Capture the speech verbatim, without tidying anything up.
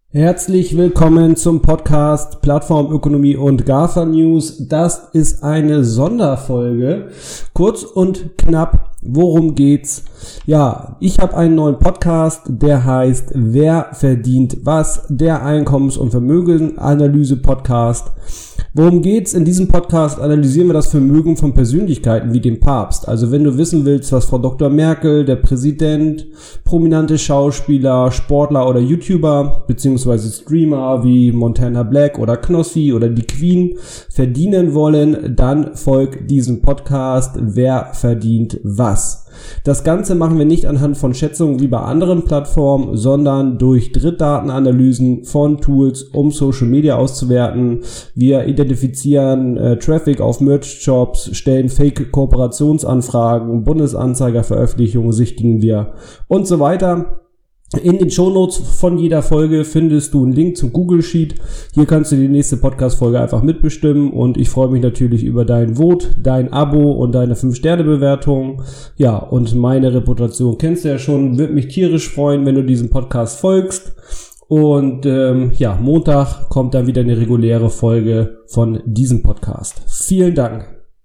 Herzlich willkommen zum Podcast Plattformökonomie und GAFA News. Das ist eine Sonderfolge. Kurz und knapp, worum geht's? Ja, ich habe einen neuen Podcast, der heißt Wer verdient was? Der Einkommens- und Vermögensanalyse-Podcast. Worum geht's? In diesem Podcast analysieren wir das Vermögen von Persönlichkeiten wie dem Papst. Also wenn du wissen willst, was Frau Doktor Merkel, der Präsident, prominente Schauspieler, Sportler oder YouTuber beziehungsweise Streamer wie Montana Black oder Knossi oder die Queen verdienen wollen, dann folgt diesem Podcast Wer verdient was? Das Ganze machen wir nicht anhand von Schätzungen wie bei anderen Plattformen, sondern durch Drittdatenanalysen von Tools, um Social Media auszuwerten. Wir identifizieren äh, Traffic auf Merch-Shops, stellen Fake-Kooperationsanfragen, Bundesanzeiger-Veröffentlichungen sichtigen wir und so weiter. In den Shownotes von jeder Folge findest du einen Link zum Google Sheet. Hier kannst du die nächste Podcast-Folge einfach mitbestimmen und ich freue mich natürlich über dein Vote, dein Abo und deine fünf Sterne Bewertung. Ja, und meine Reputation kennst du ja schon. Würde mich tierisch freuen, wenn du diesem Podcast folgst. Und ähm, ja, Montag kommt dann wieder eine reguläre Folge von diesem Podcast. Vielen Dank.